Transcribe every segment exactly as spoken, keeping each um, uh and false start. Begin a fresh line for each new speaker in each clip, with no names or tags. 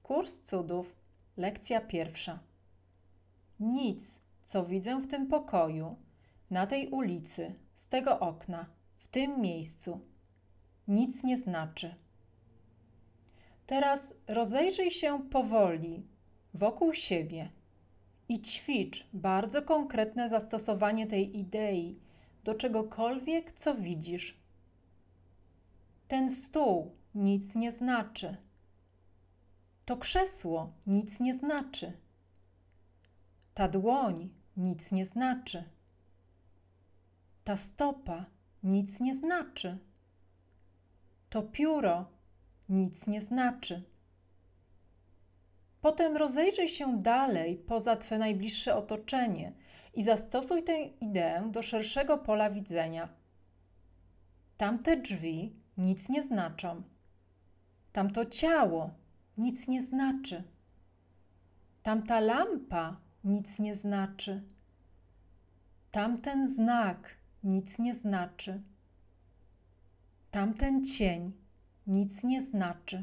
Kurs cudów, lekcja pierwsza. Nic, co widzę w tym pokoju, na tej ulicy, z tego okna, w tym miejscu, nic nie znaczy. Teraz rozejrzyj się powoli wokół siebie i ćwicz bardzo konkretne zastosowanie tej idei do czegokolwiek, co widzisz. Ten stół nic nie znaczy. To krzesło nic nie znaczy. Ta dłoń nic nie znaczy. Ta stopa nic nie znaczy. To pióro nic nie znaczy. Potem rozejrzyj się dalej poza Twe najbliższe otoczenie i zastosuj tę ideę do szerszego pola widzenia. Tamte drzwi nic nie znaczą. Tamto ciało nic nie znaczy. Tamta lampa nic nie znaczy. Tamten znak nic nie znaczy. Tamten cień nic nie znaczy.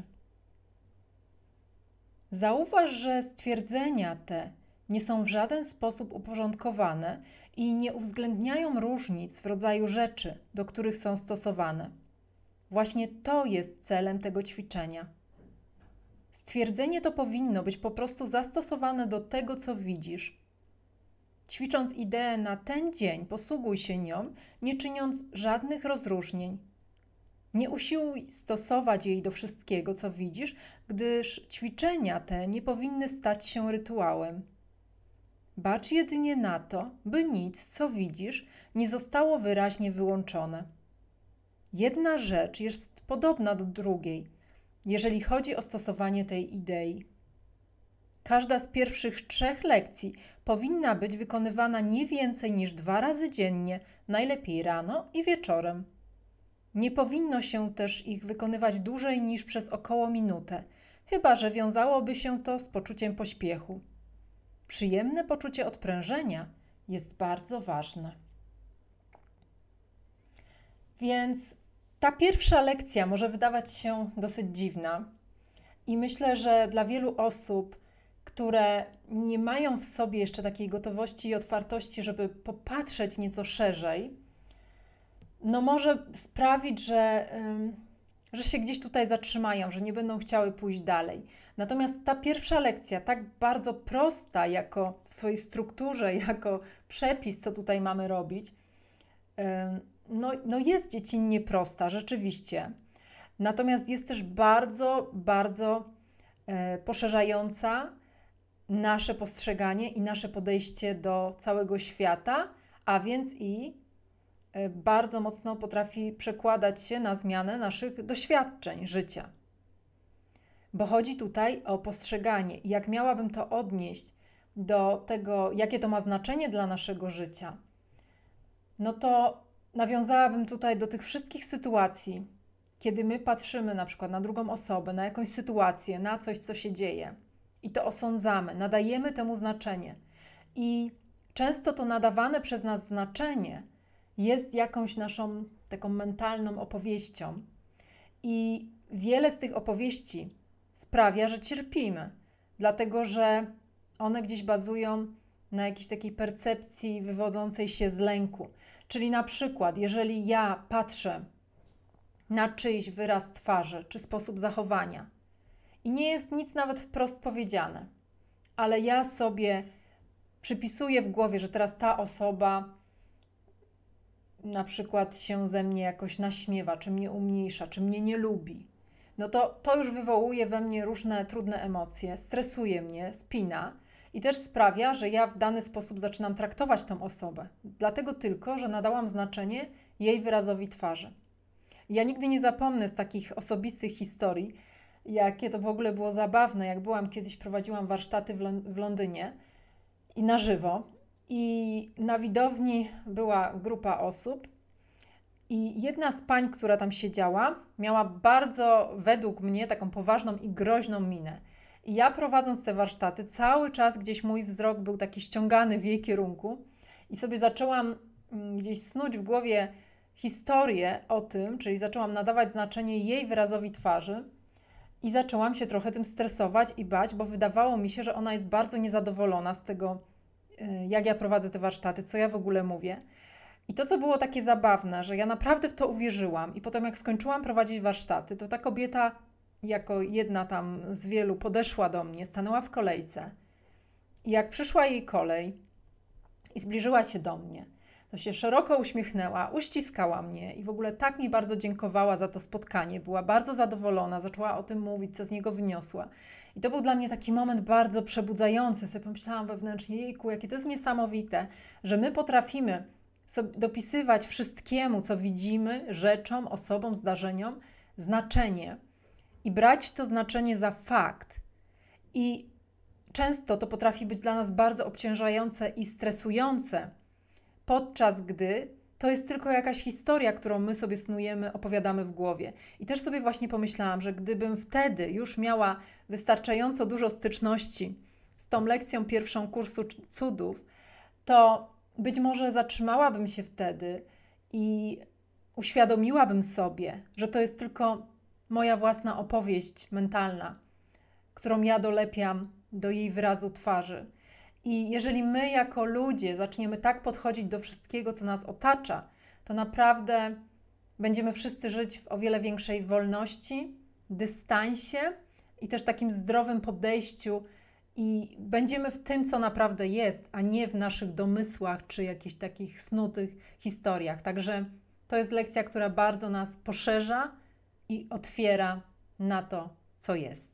Zauważ, że stwierdzenia te nie są w żaden sposób uporządkowane i nie uwzględniają różnic w rodzaju rzeczy, do których są stosowane. Właśnie to jest celem tego ćwiczenia. Stwierdzenie to powinno być po prostu zastosowane do tego, co widzisz. Ćwicząc ideę na ten dzień, posługuj się nią, nie czyniąc żadnych rozróżnień. Nie usiłuj stosować jej do wszystkiego, co widzisz, gdyż ćwiczenia te nie powinny stać się rytuałem. Bacz jedynie na to, by nic, co widzisz, nie zostało wyraźnie wyłączone. Jedna rzecz jest podobna do drugiej, jeżeli chodzi o stosowanie tej idei. Każda z pierwszych trzech lekcji powinna być wykonywana nie więcej niż dwa razy dziennie, najlepiej rano i wieczorem. Nie powinno się też ich wykonywać dłużej niż przez około minutę, chyba że wiązałoby się to z poczuciem pośpiechu. Przyjemne poczucie odprężenia jest bardzo ważne. Więc ta pierwsza lekcja może wydawać się dosyć dziwna i myślę, że dla wielu osób, które nie mają w sobie jeszcze takiej gotowości i otwartości, żeby popatrzeć nieco szerzej, no może sprawić, że, ym, że się gdzieś tutaj zatrzymają, że nie będą chciały pójść dalej. Natomiast ta pierwsza lekcja, tak bardzo prosta jako w swojej strukturze, jako przepis, co tutaj mamy robić, ym, no, no jest dziecinnie prosta, rzeczywiście. Natomiast jest też bardzo, bardzo e, poszerzająca nasze postrzeganie i nasze podejście do całego świata, a więc i e, bardzo mocno potrafi przekładać się na zmianę naszych doświadczeń życia. Bo chodzi tutaj o postrzeganie i jak miałabym to odnieść do tego, jakie to ma znaczenie dla naszego życia, no to nawiązałabym tutaj do tych wszystkich sytuacji, kiedy my patrzymy na przykład na drugą osobę, na jakąś sytuację, na coś, co się dzieje i to osądzamy, nadajemy temu znaczenie. I często to nadawane przez nas znaczenie jest jakąś naszą taką mentalną opowieścią. I wiele z tych opowieści sprawia, że cierpimy, dlatego że one gdzieś bazują na jakiejś takiej percepcji wywodzącej się z lęku. Czyli na przykład, jeżeli ja patrzę na czyjś wyraz twarzy czy sposób zachowania i nie jest nic nawet wprost powiedziane, ale ja sobie przypisuję w głowie, że teraz ta osoba na przykład się ze mnie jakoś naśmiewa, czy mnie umniejsza, czy mnie nie lubi, no to to już wywołuje we mnie różne trudne emocje, stresuje mnie, spina i też sprawia, że ja w dany sposób zaczynam traktować tą osobę. Dlatego tylko, że nadałam znaczenie jej wyrazowi twarzy. Ja nigdy nie zapomnę z takich osobistych historii, jakie to w ogóle było zabawne, jak byłam kiedyś, prowadziłam warsztaty w, Lon- w Londynie i na żywo i na widowni była grupa osób i jedna z pań, która tam siedziała, miała bardzo, według mnie, taką poważną i groźną minę. I ja prowadząc te warsztaty, cały czas gdzieś mój wzrok był taki ściągany w jej kierunku i sobie zaczęłam gdzieś snuć w głowie historię o tym, czyli zaczęłam nadawać znaczenie jej wyrazowi twarzy I zaczęłam się trochę tym stresować i bać, bo wydawało mi się, że ona jest bardzo niezadowolona z tego, jak ja prowadzę te warsztaty, co ja w ogóle mówię. I to, co było takie zabawne, że ja naprawdę w to uwierzyłam i potem jak skończyłam prowadzić warsztaty, to ta kobieta jako jedna tam z wielu podeszła do mnie, stanęła w kolejce i jak przyszła jej kolej i zbliżyła się do mnie, to się szeroko uśmiechnęła, uściskała mnie i w ogóle tak mi bardzo dziękowała za to spotkanie. Była bardzo zadowolona, zaczęła o tym mówić, co z niego wyniosła. I to był dla mnie taki moment bardzo przebudzający. Sobie pomyślałam wewnętrznie, jejku, jakie to jest niesamowite, że my potrafimy sobie dopisywać wszystkiemu, co widzimy, rzeczom, osobom, zdarzeniom, znaczenie i brać to znaczenie za fakt. I często to potrafi być dla nas bardzo obciążające i stresujące, podczas gdy to jest tylko jakaś historia, którą my sobie snujemy, opowiadamy w głowie. I też sobie właśnie pomyślałam, że gdybym wtedy już miała wystarczająco dużo styczności z tą lekcją pierwszą kursu cudów, to być może zatrzymałabym się wtedy i uświadomiłabym sobie, że to jest tylko moja własna opowieść mentalna, którą ja dolepiam do jej wyrazu twarzy. I jeżeli my jako ludzie zaczniemy tak podchodzić do wszystkiego, co nas otacza, to naprawdę będziemy wszyscy żyć w o wiele większej wolności, dystansie i też takim zdrowym podejściu i będziemy w tym, co naprawdę jest, a nie w naszych domysłach czy jakichś takich snutych historiach. Także to jest lekcja, która bardzo nas poszerza i otwiera na to, co jest.